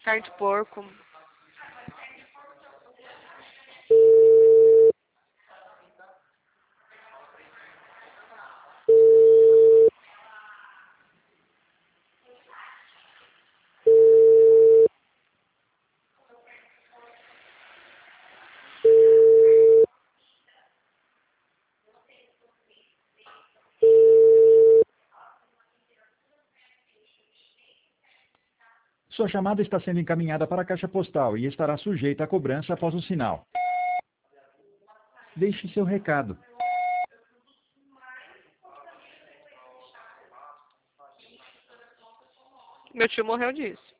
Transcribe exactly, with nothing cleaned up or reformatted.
Carne de porco. Sua chamada está sendo encaminhada para a caixa postal e estará sujeita a cobrança após o sinal. Deixe seu recado. Meu tio morreu disso.